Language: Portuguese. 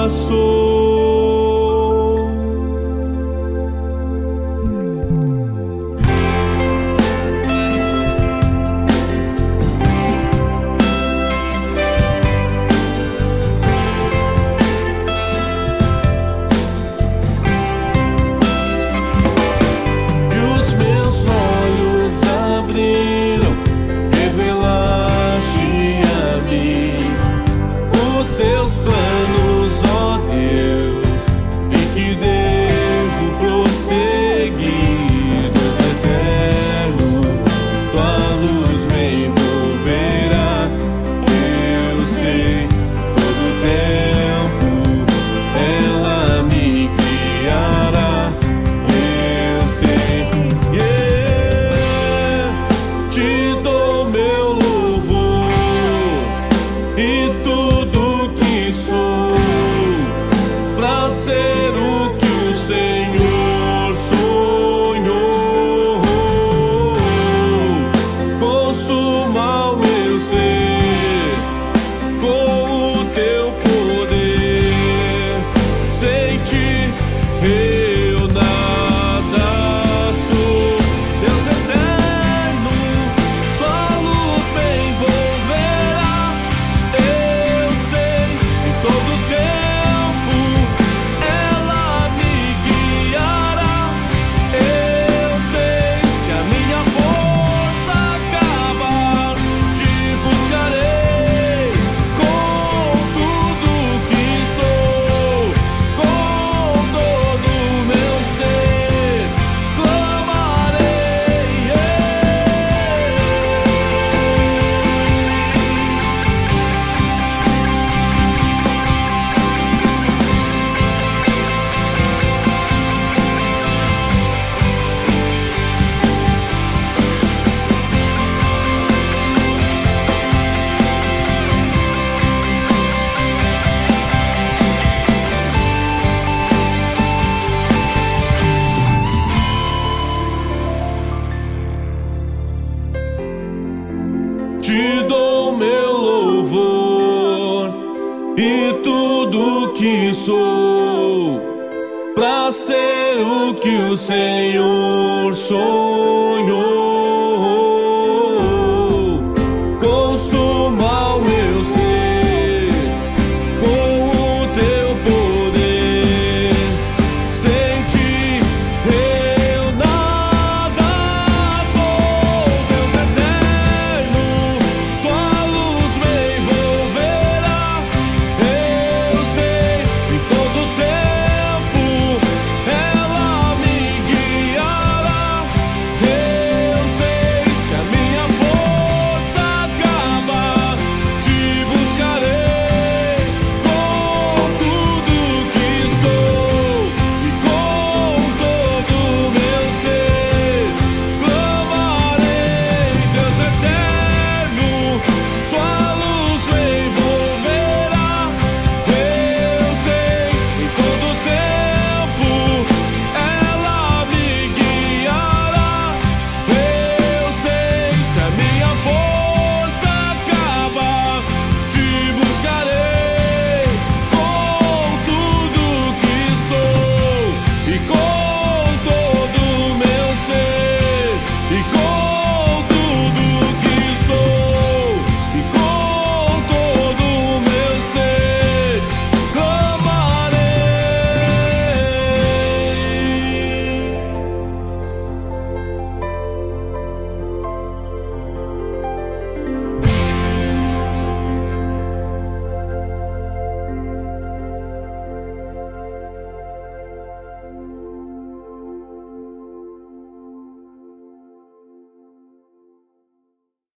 sou. Seus planos, ó Deus, em que devo prosseguir. Deus eterno, sua luz me envolverá. Eu sei, todo tempo ela me guiará. Eu sei, te dou meu louvor e tudo pra ser o que o Senhor sonhou. Consuma o meu ser com o teu poder. Sem ti eu nada sou. Deus eterno, tua luz me envolverá. Eu sei, em todo tempo ela me guiará. Eu sei, se a minha força acabar, te buscarei com tudo que sou, com todo o meu ser, clamarei. Te dou meu louvor e tudo que sou, pra ser o que o Senhor sonhou.